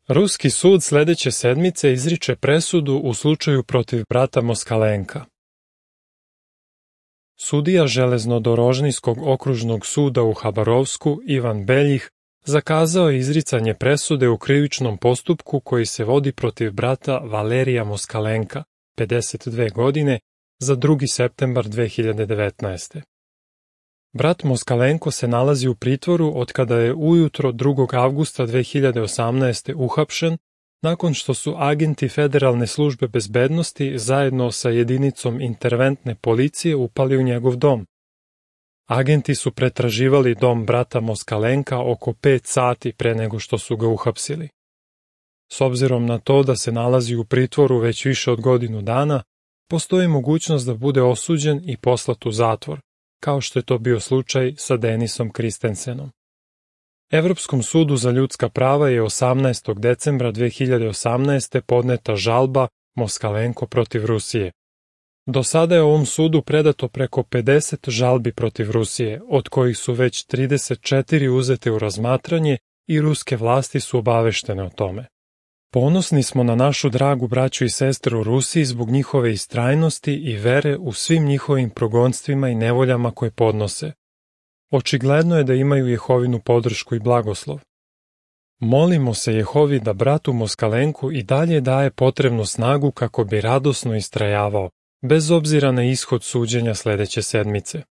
Ruski sud sledeće sedmice izriče presudu u slučaju protiv brata Moskalenka. Sudija Železnodorožnijskog okružnog suda u Habarovsku Ivan Beljih zakazao je izricanje presude u krivičnom postupku koji se vodi protiv brata Valerija Moskalenka, 52 godine, za 2. septembar 2019. Brat Moskalenko se nalazi u pritvoru od kada je ujutro 2. avgusta 2018. uhapšen nakon što su agenti Federalne službe bezbednosti zajedno sa jedinicom interventne policije upali u njegov dom. Agenti su pretraživali dom brata Moskalenka oko 5 sati pre nego što su ga uhapsili. S obzirom na to da se nalazi u pritvoru već više od godinu dana, postoji mogućnost da bude osuđen i poslat u zatvor, kao što je to bio slučaj sa Denisom Kristensenom. Evropskom sudu za ljudska prava je 18. decembra 2018. podneta žalba Moskalenko protiv Rusije. Do sada je ovom sudu predato preko 50 žalbi protiv Rusije, od kojih su već 34 uzete u razmatranje i ruske vlasti su obaveštene o tome. Ponosni smo na našu dragu braću i sestre u Rusiji zbog njihove istrajnosti i vere u svim njihovim progonstvima i nevoljama koje podnose. Očigledno je da imaju Jehovinu podršku i blagoslov. Molimo se Jehovi da bratu Moskalenku i dalje daje potrebnu snagu kako bi radosno istrajavao, bez obzira na ishod suđenja sledeće sedmice.